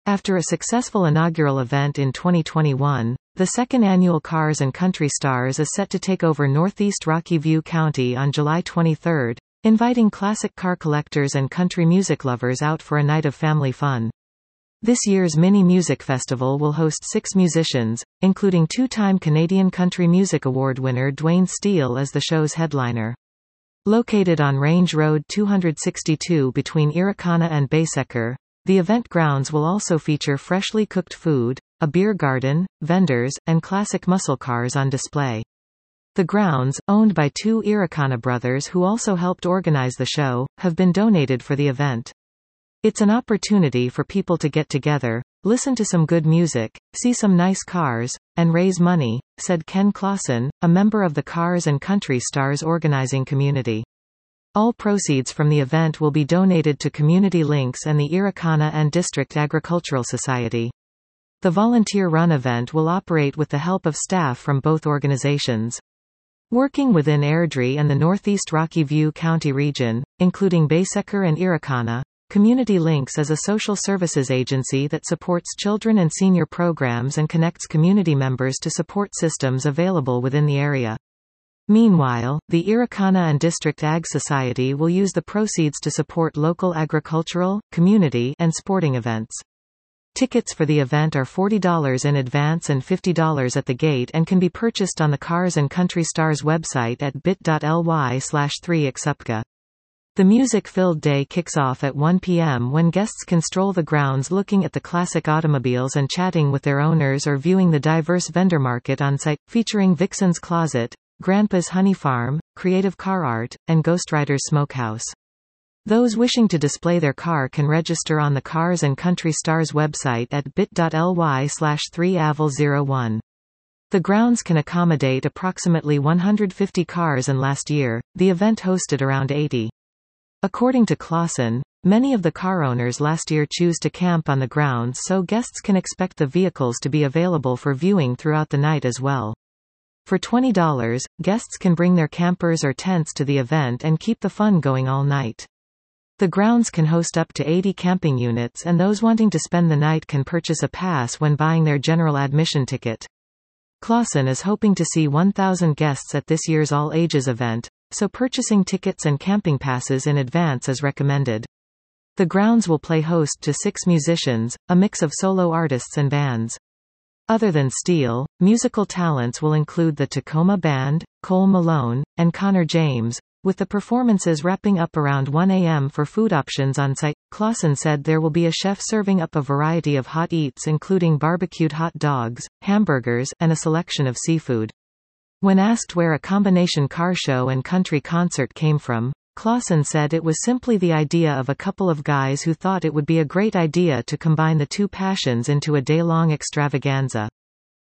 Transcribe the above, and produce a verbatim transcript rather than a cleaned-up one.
After a successful inaugural event in twenty twenty-one, the second annual Cars and Country Stars is set to take over Northeast Rocky View County on July twenty-third, inviting classic car collectors and country music lovers out for a night of family fun. This year's mini music festival will host six musicians, including two-time Canadian Country Music Award winner Dwayne Steele as the show's headliner. Located on Range Road two sixty-two between Irricana and Baysecker, the event grounds will also feature freshly cooked food, a beer garden, vendors, and classic muscle cars on display. The grounds, owned by two Irricana brothers who also helped organize the show, have been donated for the event. It's an opportunity for people to get together, listen to some good music, see some nice cars, and raise money, said Ken Clausen, a member of the Cars and Country Stars organizing community. All proceeds from the event will be donated to Community Links and the Irricana and District Agricultural Society. The volunteer-run event will operate with the help of staff from both organizations. Working within Airdrie and the Northeast Rocky View County region, including Baysecker and Irricana, Community Links is a social services agency that supports children and senior programs and connects community members to support systems available within the area. Meanwhile, the Irricana and District Ag Society will use the proceeds to support local agricultural, community, and sporting events. Tickets for the event are forty dollars in advance and fifty dollars at the gate and can be purchased on the Cars and Country Stars website at bit.ly slash 3xupka. The music-filled day kicks off at one p m when guests can stroll the grounds looking at the classic automobiles and chatting with their owners or viewing the diverse vendor market on site, featuring Vixen's Closet, Grandpa's Honey Farm, Creative Car Art, and Ghostwriter's Smokehouse. Those wishing to display their car can register on the Cars and Country Stars website at bit.ly slash 3aval01. The grounds can accommodate approximately one hundred fifty cars, and last year, the event hosted around eighty. According to Clausen, many of the car owners last year choose to camp on the grounds, so guests can expect the vehicles to be available for viewing throughout the night as well. For twenty dollars, guests can bring their campers or tents to the event and keep the fun going all night. The grounds can host up to eighty camping units, and those wanting to spend the night can purchase a pass when buying their general admission ticket. Clausen is hoping to see one thousand guests at this year's all-ages event, so purchasing tickets and camping passes in advance is recommended. The grounds will play host to six musicians, a mix of solo artists and bands. Other than Steele, musical talents will include the Tacoma Band, Cole Malone, and Connor James, with the performances wrapping up around one a m for food options on site. Clausen said there will be a chef serving up a variety of hot eats including barbecued hot dogs, hamburgers, and a selection of seafood. When asked where a combination car show and country concert came from, Clausen said it was simply the idea of a couple of guys who thought it would be a great idea to combine the two passions into a day-long extravaganza.